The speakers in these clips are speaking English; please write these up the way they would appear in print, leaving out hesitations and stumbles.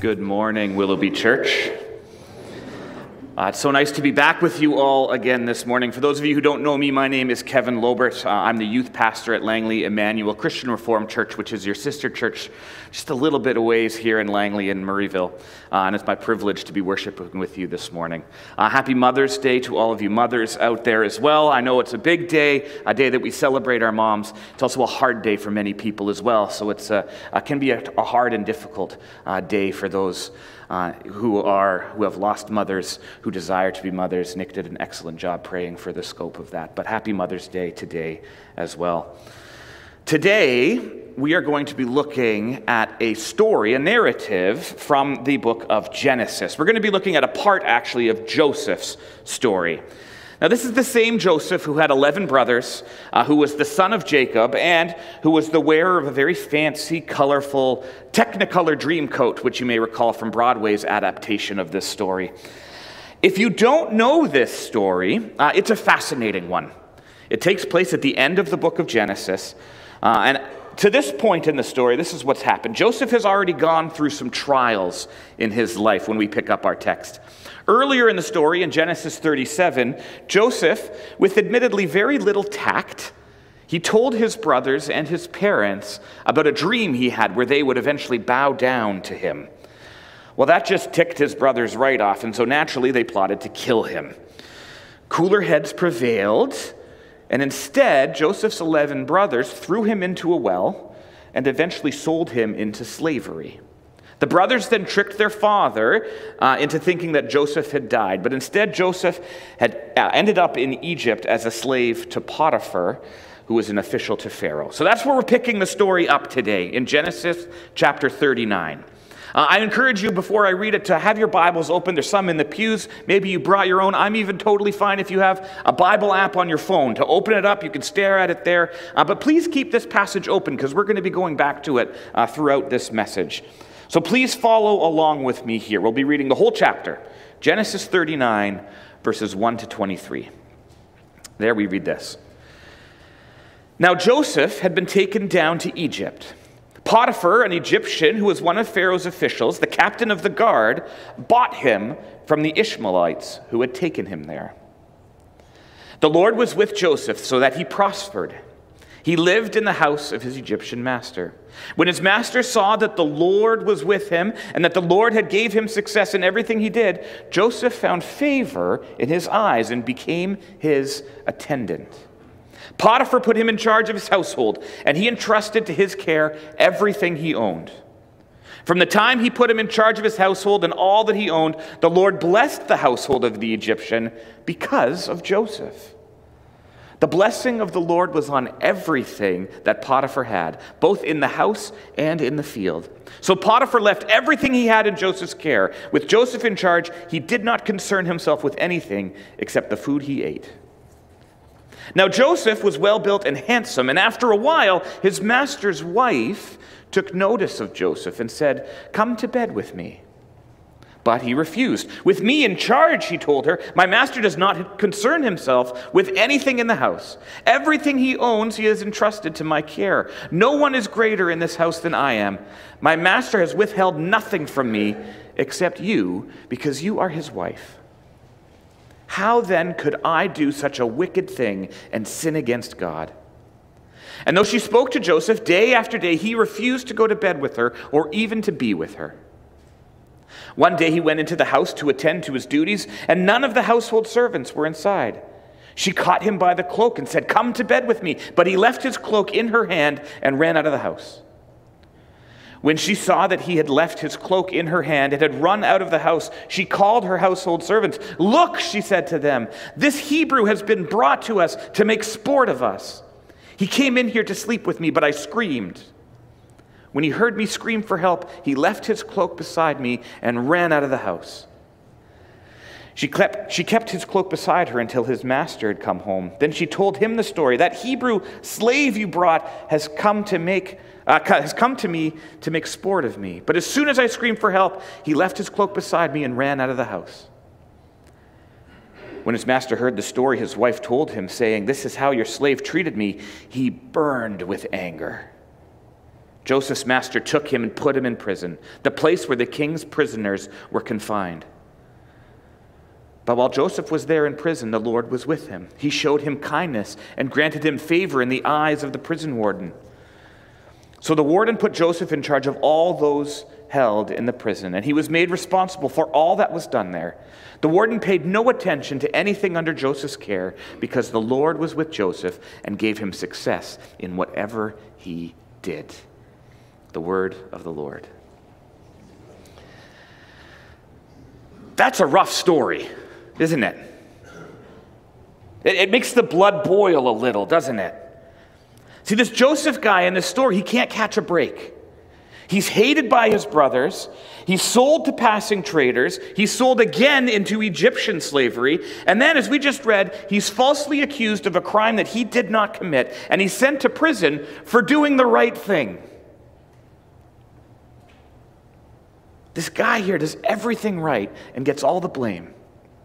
Good morning, Willoughby Church. It's so nice to be back with you all again this morning. For those of you who don't know me, my name is Kevin Lobert. I'm the youth pastor at Langley Emmanuel Christian Reformed Church, which is your sister church just a little bit a ways here in Langley and Murrayville. And it's my privilege to be worshiping with you this morning. Happy Mother's Day to all of you mothers out there as well. I know it's a big day, a day that we celebrate our moms. It's also a hard day for many people as well. So it can be a hard and difficult day for those who have lost mothers, who desire to be mothers. Nick did an excellent job praying for the scope of that. But happy Mother's Day today as well. Today, we are going to be looking at a story, a narrative from the book of Genesis. We're going to be looking at a part, actually, of Joseph's story. Now, this is the same Joseph who had 11 brothers, who was the son of Jacob, and who was the wearer of a very fancy, colorful Technicolor dream coat, which you may recall from Broadway's adaptation of this story. If you don't know this story, it's a fascinating one. It takes place at the end of the book of Genesis, and to this point in the story, this is what's happened. Joseph has already gone through some trials in his life when we pick up our text. Earlier in the story, in Genesis 37, Joseph, with admittedly very little tact, he told his brothers and his parents about a dream he had where they would eventually bow down to him. Well, that just ticked his brothers right off, and so naturally they plotted to kill him. Cooler heads prevailed, and instead, Joseph's 11 brothers threw him into a well and eventually sold him into slavery. The brothers then tricked their father into thinking that Joseph had died, but instead Joseph had ended up in Egypt as a slave to Potiphar, who was an official to Pharaoh. So that's where we're picking the story up today, in Genesis chapter 39. I encourage you, before I read it, to have your Bibles open. There's some in the pews. Maybe you brought your own. I'm even totally fine if you have a Bible app on your phone. To open it up, you can stare at it there. But please keep this passage open, because we're going to be going back to it throughout this message. So please follow along with me here. We'll be reading the whole chapter, Genesis 39, verses 1 to 23. There we read this. Now Joseph had been taken down to Egypt. Potiphar, an Egyptian who was one of Pharaoh's officials, the captain of the guard, bought him from the Ishmaelites who had taken him there. The Lord was with Joseph so that he prospered. He lived in the house of his Egyptian master. When his master saw that the Lord was with him and that the Lord had gave him success in everything he did, Joseph found favor in his eyes and became his attendant. Potiphar put him in charge of his household, and he entrusted to his care everything he owned. From the time he put him in charge of his household and all that he owned, the Lord blessed the household of the Egyptian because of Joseph. The blessing of the Lord was on everything that Potiphar had, both in the house and in the field. So Potiphar left everything he had in Joseph's care. With Joseph in charge, he did not concern himself with anything except the food he ate. Now Joseph was well-built and handsome, and after a while, his master's wife took notice of Joseph and said, "Come to bed with me." But he refused. "With me in charge," he told her, "my master does not concern himself with anything in the house. Everything he owns he has entrusted to my care. No one is greater in this house than I am. My master has withheld nothing from me except you, because you are his wife. How then could I do such a wicked thing and sin against God?" And though she spoke to Joseph day after day, he refused to go to bed with her or even to be with her. One day he went into the house to attend to his duties, and none of the household servants were inside. She caught him by the cloak and said, "Come to bed with me." But he left his cloak in her hand and ran out of the house. When she saw that he had left his cloak in her hand and had run out of the house, she called her household servants. "Look," she said to them, "this Hebrew has been brought to us to make sport of us. He came in here to sleep with me, but I screamed. When he heard me scream for help, he left his cloak beside me and ran out of the house." She kept his cloak beside her until his master had come home. Then she told him the story. "That Hebrew slave you brought has come to me to make sport of me. But as soon as I screamed for help, he left his cloak beside me and ran out of the house." When his master heard the story his wife told him, saying, "This is how your slave treated me," he burned with anger. Joseph's master took him and put him in prison, the place where the king's prisoners were confined. But while Joseph was there in prison, the Lord was with him. He showed him kindness and granted him favor in the eyes of the prison warden. So the warden put Joseph in charge of all those held in the prison, and he was made responsible for all that was done there. The warden paid no attention to anything under Joseph's care because the Lord was with Joseph and gave him success in whatever he did. The word of the Lord. That's a rough story, isn't it? It makes the blood boil a little, doesn't it? See, this Joseph guy in this story, he can't catch a break. He's hated by his brothers. He's sold to passing traders. He's sold again into Egyptian slavery. And then, as we just read, he's falsely accused of a crime that he did not commit. And he's sent to prison for doing the right thing. This guy here does everything right and gets all the blame.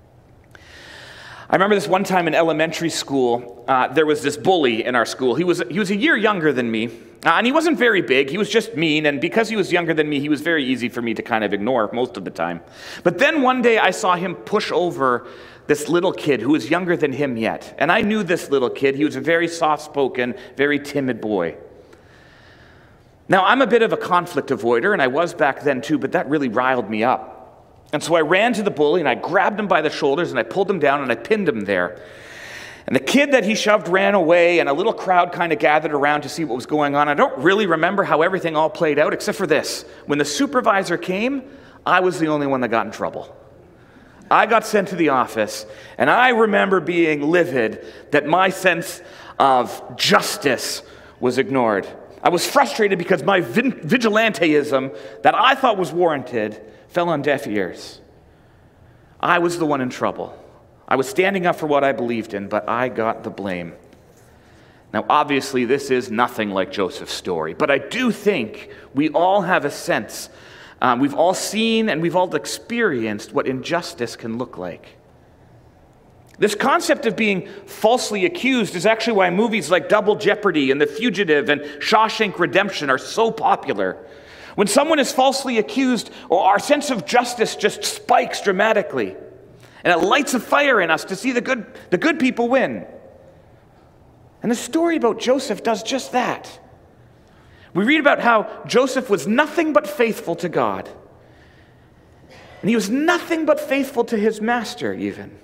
I remember this one time in elementary school, there was this bully in our school. He was a year younger than me, and he wasn't very big. He was just mean, and because he was younger than me, he was very easy for me to kind of ignore most of the time. But then one day I saw him push over this little kid who was younger than him yet. And I knew this little kid. He was a very soft-spoken, very timid boy. Now, I'm a bit of a conflict avoider, and I was back then too, but that really riled me up. And so I ran to the bully, and I grabbed him by the shoulders, and I pulled him down, and I pinned him there. And the kid that he shoved ran away, and a little crowd kind of gathered around to see what was going on. I don't really remember how everything all played out, except for this. When the supervisor came, I was the only one that got in trouble. I got sent to the office, and I remember being livid that my sense of justice was ignored. I was frustrated because my vigilanteism that I thought was warranted fell on deaf ears. I was the one in trouble. I was standing up for what I believed in, but I got the blame. Now, obviously, this is nothing like Joseph's story, but I do think we all have a sense. We've all seen and we've all experienced what injustice can look like. This concept of being falsely accused is actually why movies like Double Jeopardy and The Fugitive and Shawshank Redemption are so popular. When someone is falsely accused, our sense of justice just spikes dramatically. And it lights a fire in us to see the good people win. And the story about Joseph does just that. We read about how Joseph was nothing but faithful to God. And he was nothing but faithful to his master even.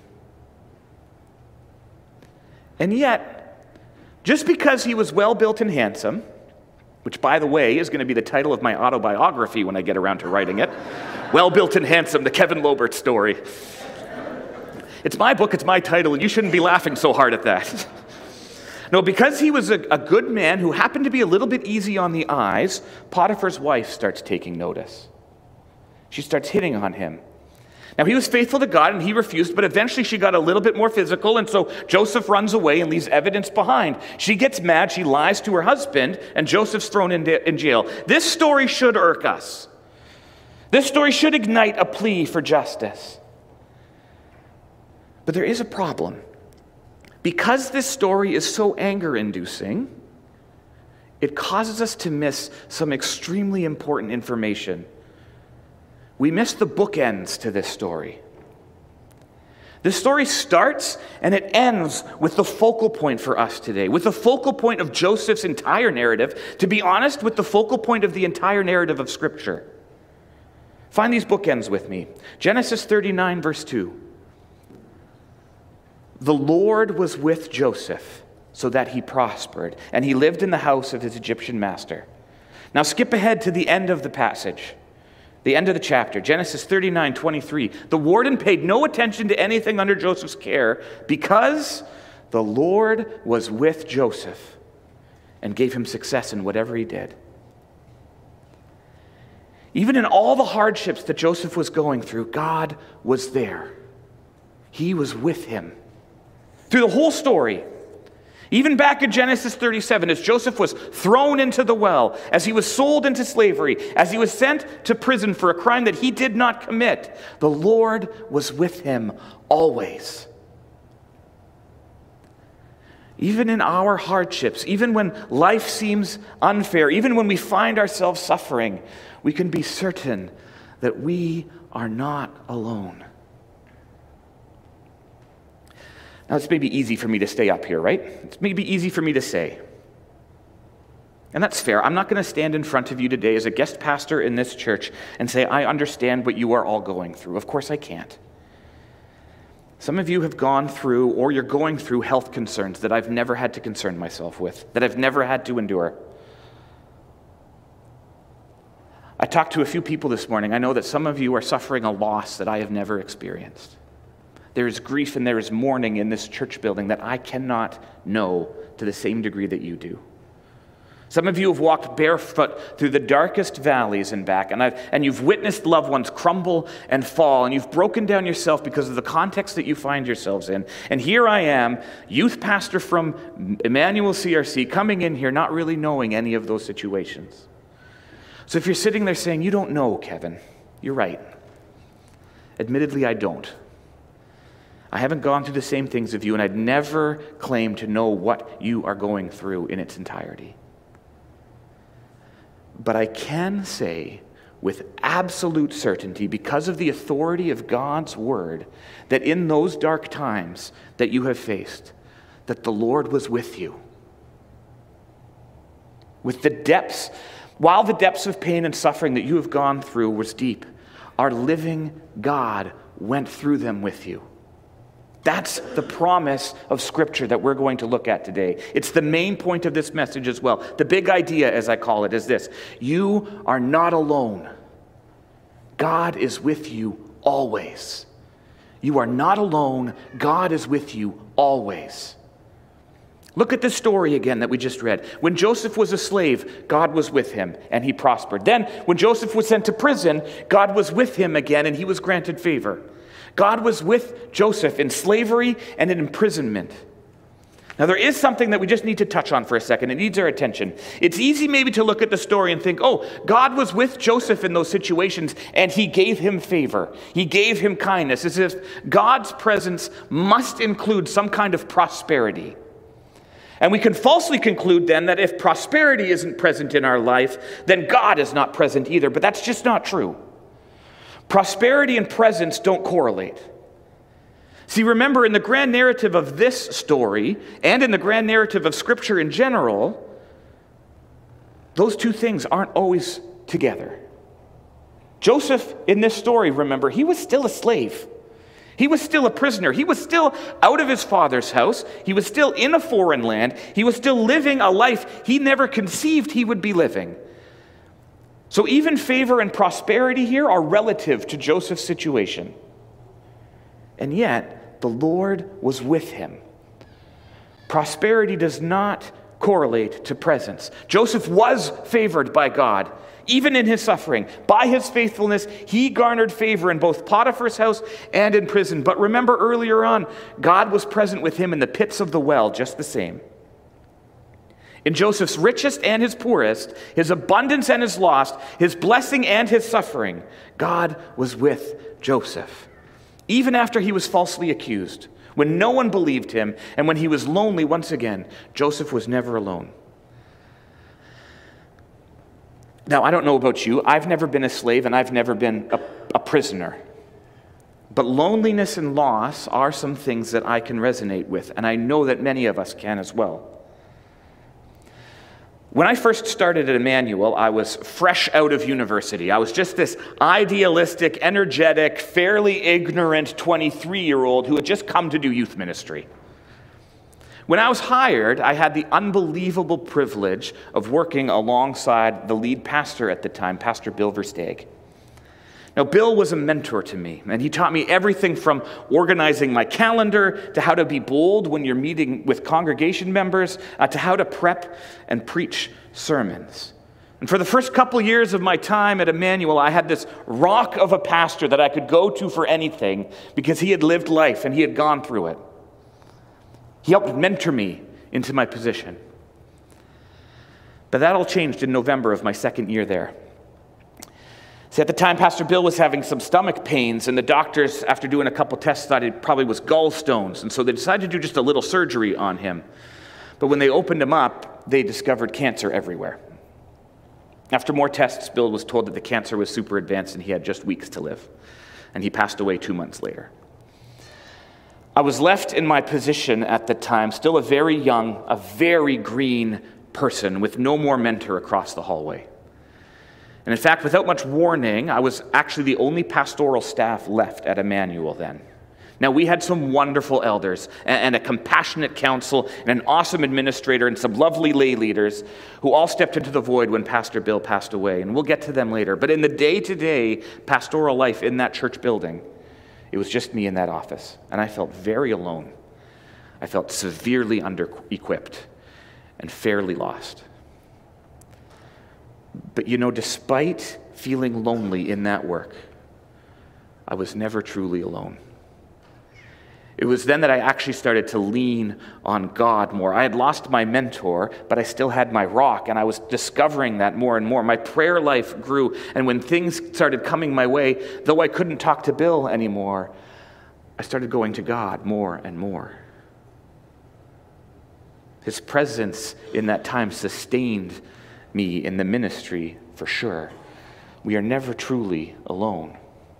And yet, just because he was well-built and handsome, which, by the way, is going to be the title of my autobiography when I get around to writing it, Well-Built and Handsome, the Kevin Lobert story. It's my book, it's my title, and you shouldn't be laughing so hard at that. No, because he was a good man who happened to be a little bit easy on the eyes, Potiphar's wife starts taking notice. She starts hitting on him. Now, he was faithful to God, and he refused, but eventually she got a little bit more physical, and so Joseph runs away and leaves evidence behind. She gets mad, she lies to her husband, and Joseph's thrown in jail. This story should irk us. This story should ignite a plea for justice. But there is a problem. Because this story is so anger-inducing, it causes us to miss some extremely important information. We miss the bookends to this story. This story starts and it ends with the focal point for us today, with the focal point of Joseph's entire narrative, to be honest, with the focal point of the entire narrative of Scripture. Find these bookends with me. Genesis 39, verse 2. The Lord was with Joseph so that he prospered, and he lived in the house of his Egyptian master. Now skip ahead to the end of the passage. The end of the chapter, Genesis 39:23. The warden paid no attention to anything under Joseph's care because the Lord was with Joseph and gave him success in whatever he did. Even in all the hardships that Joseph was going through, God was there. He was with him. Through the whole story, even back in Genesis 37, as Joseph was thrown into the well, as he was sold into slavery, as he was sent to prison for a crime that he did not commit, the Lord was with him always. Even in our hardships, even when life seems unfair, even when we find ourselves suffering, we can be certain that we are not alone. Now, it's maybe easy for me to stay up here, right? It's maybe easy for me to say. And that's fair. I'm not going to stand in front of you today as a guest pastor in this church and say, I understand what you are all going through. Of course I can't. Some of you have gone through, or you're going through, health concerns that I've never had to concern myself with, that I've never had to endure. I talked to a few people this morning. I know that some of you are suffering a loss that I have never experienced. There is grief and there is mourning in this church building that I cannot know to the same degree that you do. Some of you have walked barefoot through the darkest valleys and back, and you've witnessed loved ones crumble and fall, and you've broken down yourself because of the context that you find yourselves in. And here I am, youth pastor from Emmanuel CRC, coming in here not really knowing any of those situations. So if you're sitting there saying, you don't know, Kevin, you're right. Admittedly, I don't. I haven't gone through the same things as you, and I'd never claim to know what you are going through in its entirety. But I can say with absolute certainty, because of the authority of God's word, that in those dark times that you have faced, that the Lord was with you. With the depths, while the depths of pain and suffering that you have gone through was deep, our living God went through them with you. That's the promise of Scripture that we're going to look at today. It's the main point of this message as well. The big idea, as I call it, is this: you are not alone. God is with you always. You are not alone. God is with you always. Look at this story again that we just read. When Joseph was a slave, God was with him, and he prospered. Then, when Joseph was sent to prison, God was with him again, and he was granted favor. God was with Joseph in slavery and in imprisonment. Now, there is something that we just need to touch on for a second. It needs our attention. It's easy maybe to look at the story and think, oh, God was with Joseph in those situations, and he gave him favor. He gave him kindness, as if God's presence must include some kind of prosperity. And we can falsely conclude then that if prosperity isn't present in our life, then God is not present either. But that's just not true. Prosperity and presence don't correlate. See, remember, in the grand narrative of this story, and in the grand narrative of Scripture in general, those two things aren't always together. Joseph, in this story, remember, he was still a slave. He was still a prisoner. He was still out of his father's house. He was still in a foreign land. He was still living a life he never conceived he would be living. So even favor and prosperity here are relative to Joseph's situation. And yet, the Lord was with him. Prosperity does not correlate to presence. Joseph was favored by God, even in his suffering. By his faithfulness, he garnered favor in both Potiphar's house and in prison. But remember earlier on, God was present with him in the pits of the well just the same. In Joseph's richest and his poorest, his abundance and his loss, his blessing and his suffering, God was with Joseph. Even after he was falsely accused, when no one believed him, and when he was lonely once again, Joseph was never alone. Now, I don't know about you. I've never been a slave, and I've never been a prisoner. But loneliness and loss are some things that I can resonate with, and I know that many of us can as well. When I first started at Emmanuel, I was fresh out of university. I was just this idealistic, energetic, fairly ignorant 23-year-old who had just come to do youth ministry. When I was hired, I had the unbelievable privilege of working alongside the lead pastor at the time, Pastor Bill Versteeg. Now, Bill was a mentor to me, and he taught me everything from organizing my calendar to how to be bold when you're meeting with congregation members, to how to prep and preach sermons. And for the first couple years of my time at Emmanuel, I had this rock of a pastor that I could go to for anything because he had lived life and he had gone through it. He helped mentor me into my position. But that all changed in November of my second year there. See, at the time, Pastor Bill was having some stomach pains, and the doctors, after doing a couple tests, thought it probably was gallstones, and so they decided to do just a little surgery on him. But when they opened him up, they discovered cancer everywhere. After more tests, Bill was told that the cancer was super advanced and he had just weeks to live. And he passed away 2 months later. I was left in my position at the time, still a very young, a very green person with no more mentor across the hallway. And in fact, without much warning, I was actually the only pastoral staff left at Emmanuel then. Now, we had some wonderful elders and a compassionate council and an awesome administrator and some lovely lay leaders who all stepped into the void when Pastor Bill passed away, and we'll get to them later. But in the day-to-day pastoral life in that church building, it was just me in that office, and I felt very alone. I felt severely under-equipped and fairly lost. But despite feeling lonely in that work, I was never truly alone. It was then that I actually started to lean on God more. I had lost my mentor, but I still had my rock, and I was discovering that more and more. My prayer life grew, and when things started coming my way, though I couldn't talk to Bill anymore, I started going to God more and more. His presence in that time sustained me in the ministry for sure. We are never truly alone.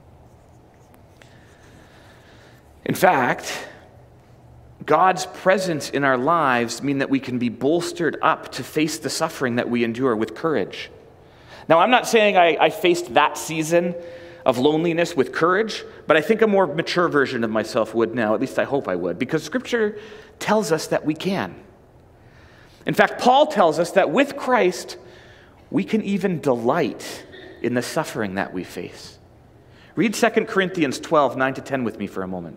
In fact, God's presence in our lives means that we can be bolstered up to face the suffering that we endure with courage. Now, I'm not saying I faced that season of loneliness with courage, but I think a more mature version of myself would now, at least I hope I would, because Scripture tells us that we can. In fact, Paul tells us that with Christ, we can even delight in the suffering that we face. Read 2 Corinthians 12, 9-10 with me for a moment.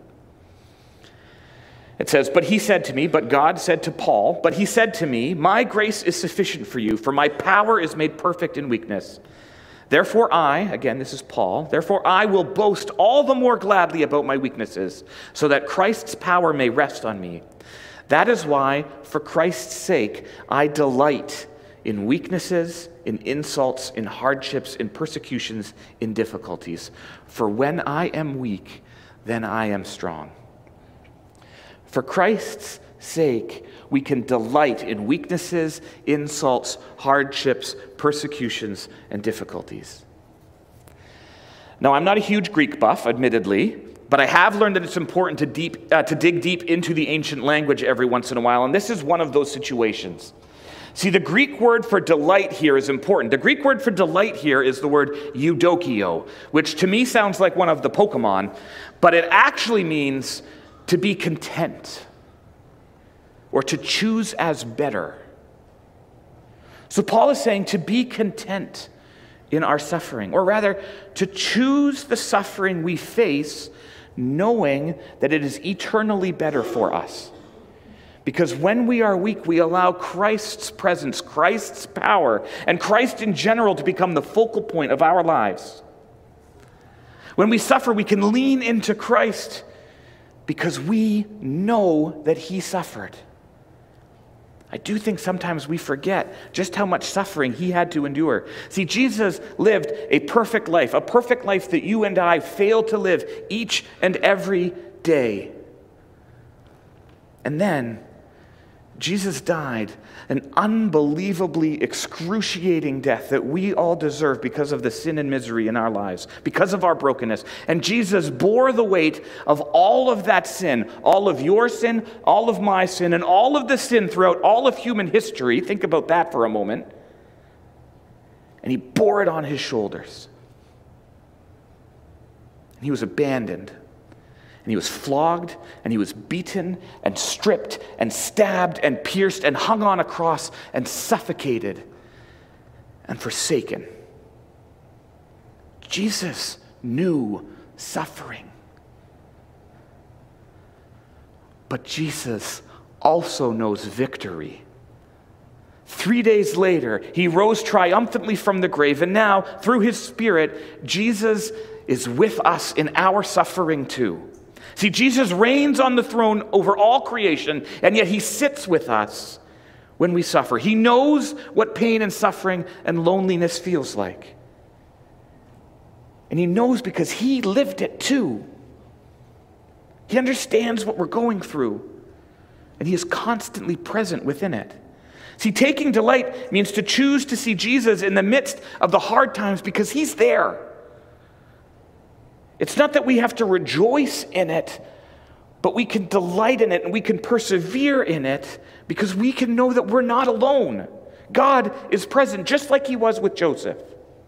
It says, but God said to Paul, but he said to me, my grace is sufficient for you, for my power is made perfect in weakness. Therefore this is Paul, therefore I will boast all the more gladly about my weaknesses, so that Christ's power may rest on me. That is why, for Christ's sake, I delight in weaknesses, in insults, in hardships, in persecutions, in difficulties. For when I am weak, then I am strong. For Christ's sake, we can delight in weaknesses, insults, hardships, persecutions, and difficulties. Now, I'm not a huge Greek buff, admittedly, but I have learned that it's important to dig deep into the ancient language every once in a while, and this is one of those situations. See, the Greek word for delight here is important. The Greek word for delight here is the word eudokio, which to me sounds like one of the Pokemon, but it actually means to be content or to choose as better. So Paul is saying to be content in our suffering, or rather to choose the suffering we face knowing that it is eternally better for us. Because when we are weak, we allow Christ's presence, Christ's power, and Christ in general to become the focal point of our lives. When we suffer, we can lean into Christ because we know that he suffered. I do think sometimes we forget just how much suffering he had to endure. See, Jesus lived a perfect life that you and I fail to live each and every day. And then Jesus died an unbelievably excruciating death that we all deserve because of the sin and misery in our lives, because of our brokenness. And Jesus bore the weight of all of that sin, all of your sin, all of my sin, and all of the sin throughout all of human history. Think about that for a moment. And he bore it on his shoulders. And he was abandoned. And he was flogged, and he was beaten, and stripped, and stabbed, and pierced, and hung on a cross, and suffocated, and forsaken. Jesus knew suffering. But Jesus also knows victory. 3 days later, he rose triumphantly from the grave, and now, through his Spirit, Jesus is with us in our suffering too. See, Jesus reigns on the throne over all creation, and yet he sits with us when we suffer. He knows what pain and suffering and loneliness feels like. And he knows because he lived it too. He understands what we're going through. and he is constantly present within it. See, taking delight means to choose to see Jesus in the midst of the hard times because he's there. It's not that we have to rejoice in it, but we can delight in it and we can persevere in it because we can know that we're not alone. God is present just like he was with Joseph.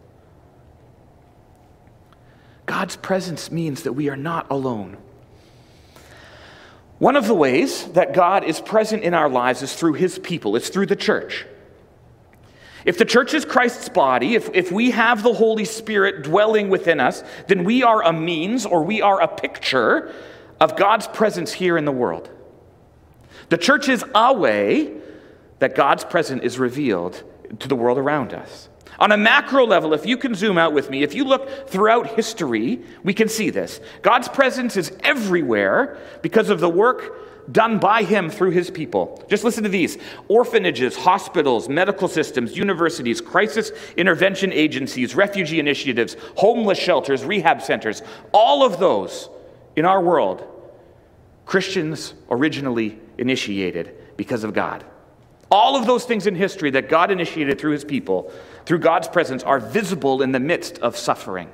God's presence means that we are not alone. One of the ways that God is present in our lives is through his people. It's through the church. If the church is Christ's body, if we have the Holy Spirit dwelling within us, then we are a means or we are a picture of God's presence here in the world. The church is a way that God's presence is revealed to the world around us. On a macro level, if you can zoom out with me, if you look throughout history, we can see this. God's presence is everywhere because of the work done by him through his people. Just listen to these. Orphanages, hospitals, medical systems, universities, crisis intervention agencies, refugee initiatives, homeless shelters, rehab centers, all of those in our world, Christians originally initiated because of God. All of those things in history that God initiated through his people, through God's presence, are visible in the midst of suffering.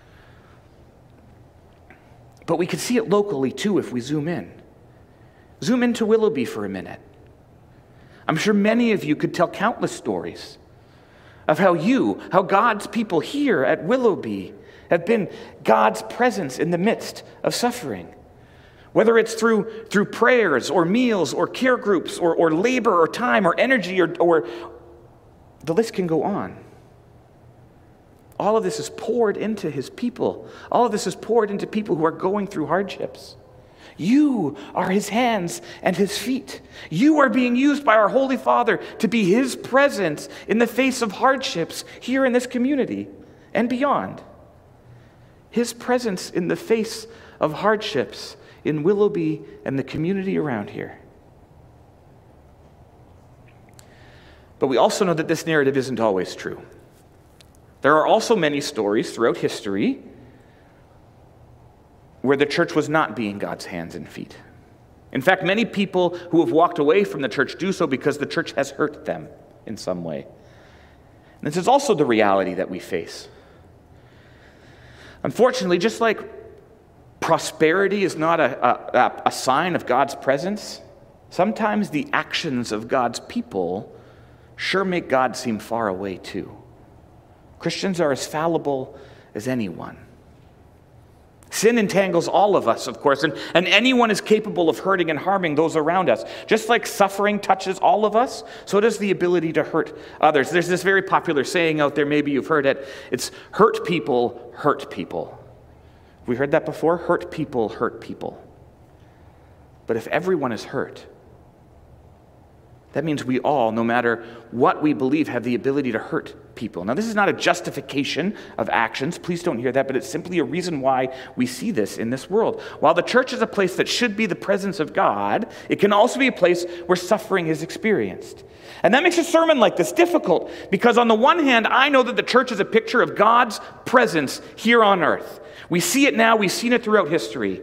But we can see it locally too if we zoom in. Zoom into Willoughby for a minute. I'm sure many of you could tell countless stories of how God's people here at Willoughby have been God's presence in the midst of suffering. Whether it's through prayers or meals or care groups or labor or time or energy or the list can go on. All of this is poured into his people. All of this is poured into people who are going through hardships. You are his hands and his feet. You are being used by our Holy Father to be his presence in the face of hardships here in this community and beyond. His presence in the face of hardships in Willoughby and the community around here. But we also know that this narrative isn't always true. There are also many stories throughout history where the church was not being God's hands and feet. In fact, many people who have walked away from the church do so because the church has hurt them in some way. And this is also the reality that we face. Unfortunately, just like prosperity is not a sign of God's presence, sometimes the actions of God's people sure make God seem far away too. Christians are as fallible as anyone. Sin entangles all of us, of course, and anyone is capable of hurting and harming those around us. Just like suffering touches all of us, so does the ability to hurt others. There's this very popular saying out there, maybe you've heard it. It's hurt people hurt people. Have we heard that before? Hurt people hurt people. But if everyone is hurt, that means we all, no matter what we believe, have the ability to hurt people. Now, this is not a justification of actions. Please don't hear that, but it's simply a reason why we see this in this world. While the church is a place that should be the presence of God, it can also be a place where suffering is experienced. And that makes a sermon like this difficult, because on the one hand, I know that the church is a picture of God's presence here on earth. We see it now, we've seen it throughout history.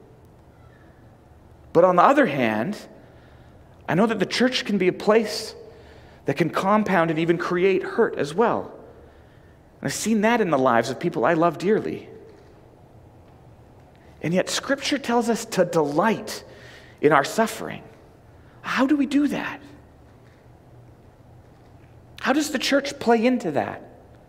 But on the other hand, I know that the church can be a place that can compound and even create hurt as well. And I've seen that in the lives of people I love dearly. And yet Scripture tells us to delight in our suffering. How do we do that? How does the church play into that?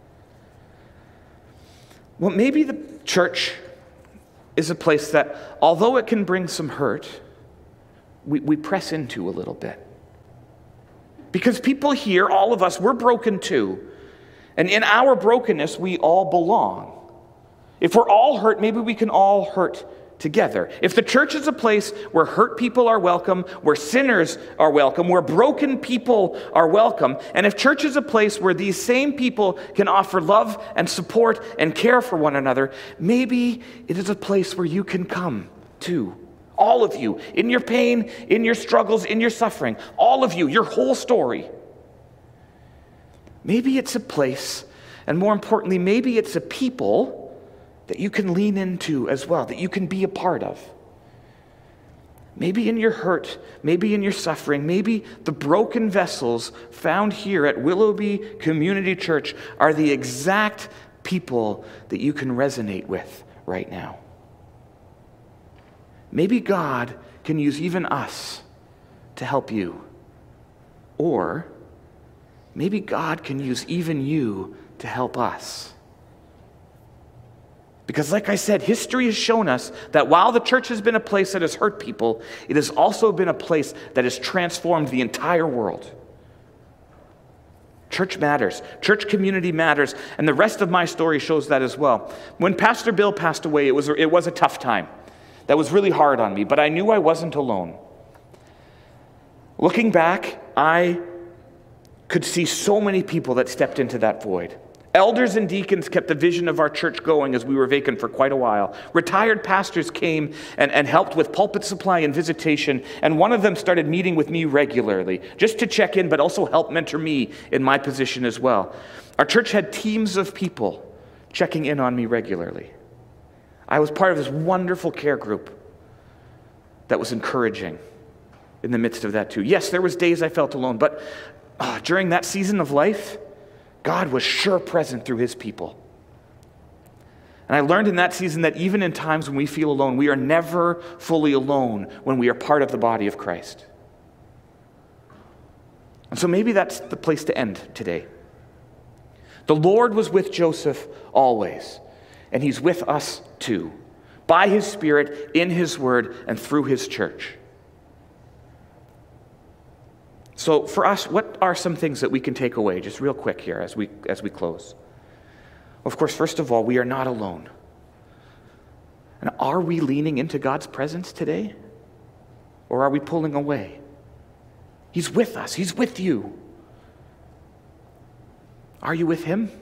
Well, maybe the church is a place that, although it can bring some hurt, we press into a little bit. Because people here, all of us, we're broken too. And in our brokenness, we all belong. If we're all hurt, maybe we can all hurt together. If the church is a place where hurt people are welcome, where sinners are welcome, where broken people are welcome, and if church is a place where these same people can offer love and support and care for one another, maybe it is a place where you can come too. All of you, in your pain, in your struggles, in your suffering, all of you, your whole story. Maybe it's a place, and more importantly, maybe it's a people that you can lean into as well, that you can be a part of. maybe in your hurt, maybe in your suffering, maybe the broken vessels found here at Willoughby Community Church are the exact people that you can resonate with right now. Maybe God can use even us to help you. Or maybe God can use even you to help us. Because like I said, history has shown us that while the church has been a place that has hurt people, it has also been a place that has transformed the entire world. Church matters. Church community matters. And the rest of my story shows that as well. When Pastor Bill passed away, it was a tough time. That was really hard on me, but I knew I wasn't alone. Looking back, I could see so many people that stepped into that void. Elders and deacons kept the vision of our church going as we were vacant for quite a while. Retired pastors came and helped with pulpit supply and visitation, and one of them started meeting with me regularly, just to check in, but also help mentor me in my position as well. Our church had teams of people checking in on me regularly. I was part of this wonderful care group that was encouraging in the midst of that too. Yes, there was days I felt alone, but during that season of life, God was sure present through his people. And I learned in that season that even in times when we feel alone, we are never fully alone when we are part of the body of Christ. And so maybe that's the place to end today. The Lord was with Joseph always, and he's with us too, by his Spirit, in his word, and through his church. So for us, what are some things that we can take away, just real quick here as we close? Of course, first of all, we are not alone. And are we leaning into God's presence today? Or are we pulling away? He's with us. He's with you. Are you with him?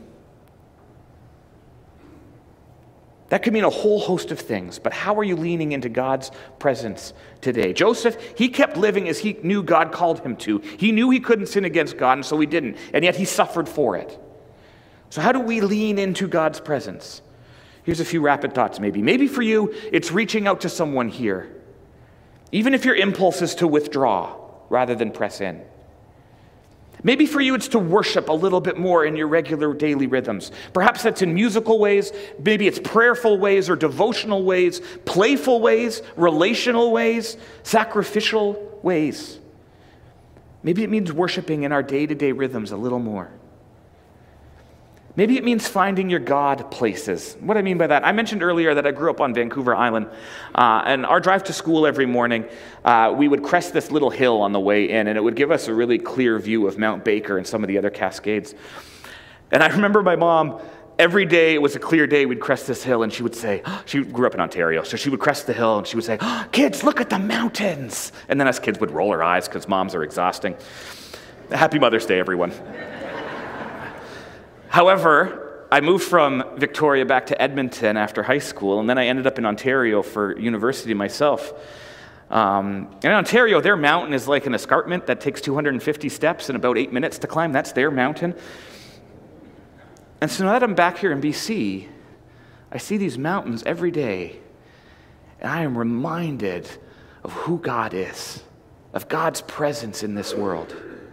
That could mean a whole host of things, but how are you leaning into God's presence today? Joseph, he kept living as he knew God called him to. He knew he couldn't sin against God, and so he didn't, and yet he suffered for it. So how do we lean into God's presence? Here's a few rapid thoughts maybe. Maybe for you, it's reaching out to someone here, even if your impulse is to withdraw rather than press in. Maybe for you it's to worship a little bit more in your regular daily rhythms. Perhaps that's in musical ways, maybe it's prayerful ways or devotional ways, playful ways, relational ways, sacrificial ways. Maybe it means worshiping in our day-to-day rhythms a little more. Maybe it means finding your God places. What I mean by that, I mentioned earlier that I grew up on Vancouver Island, and our drive to school every morning, we would crest this little hill on the way in, and it would give us a really clear view of Mount Baker and some of the other Cascades. And I remember my mom, every day it was a clear day, we'd crest this hill, and she would say, she grew up in Ontario, so she would crest the hill, and she would say, kids, look at the mountains. And then us kids would roll our eyes because moms are exhausting. Happy Mother's Day, everyone. However, I moved from Victoria back to Edmonton after high school, and then I ended up in Ontario for university myself. In Ontario, their mountain is like an escarpment that takes 250 steps in about 8 minutes to climb. That's their mountain. And so now that I'm back here in BC, I see these mountains every day, and I am reminded of who God is, of God's presence in this world.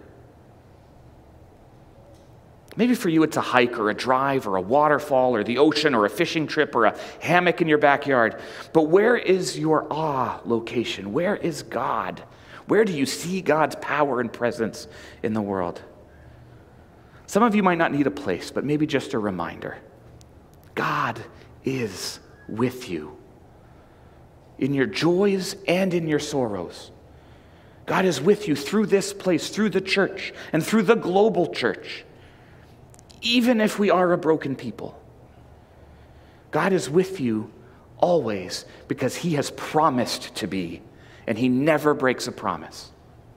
Maybe for you it's a hike or a drive or a waterfall or the ocean or a fishing trip or a hammock in your backyard. But where is your awe location? Where is God? Where do you see God's power and presence in the world? Some of you might not need a place, but maybe just a reminder. God is with you in your joys and in your sorrows. God is with you through this place, through the church, and through the global church. Even if we are a broken people, God is with you always because he has promised to be, and he never breaks a promise.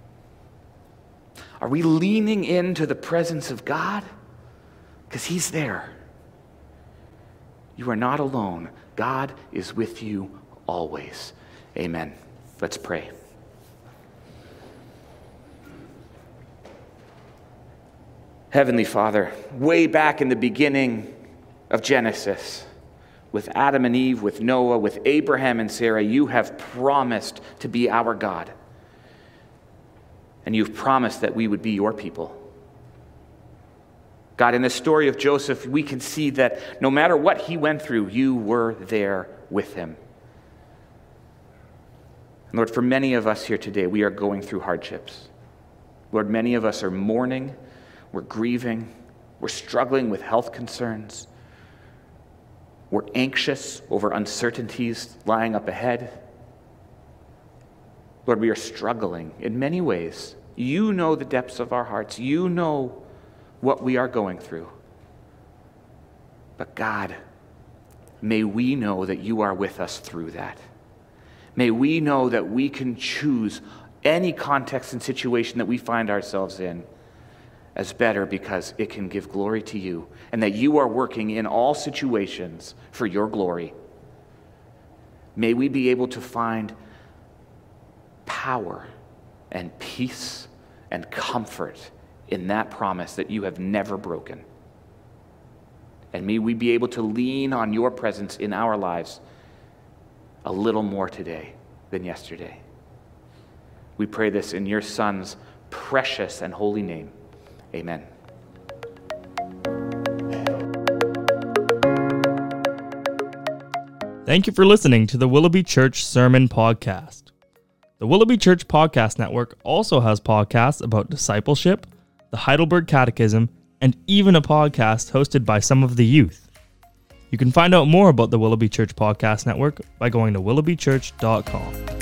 Are we leaning into the presence of God? Because he's there. You are not alone. God is with you always. Amen. Let's pray. Heavenly Father, way back in the beginning of Genesis, with Adam and Eve, with Noah, with Abraham and Sarah, you have promised to be our God. And you've promised that we would be your people. God, in the story of Joseph, we can see that no matter what he went through, you were there with him. And Lord, for many of us here today, we are going through hardships. Lord, many of us are mourning, we're grieving, we're struggling with health concerns. We're anxious over uncertainties lying up ahead. Lord, we are struggling in many ways. You know the depths of our hearts. You know what we are going through. But God, may we know that you are with us through that. May we know that we can choose any context and situation that we find ourselves in as better because it can give glory to you, and that you are working in all situations for your glory. May we be able to find power and peace and comfort in that promise that you have never broken. And may we be able to lean on your presence in our lives a little more today than yesterday. We pray this in your Son's precious and holy name. Amen. Thank you for listening to the Willoughby Church Sermon Podcast. The Willoughby Church Podcast Network also has podcasts about discipleship, the Heidelberg Catechism, and even a podcast hosted by some of the youth. You can find out more about the Willoughby Church Podcast Network by going to willoughbychurch.com.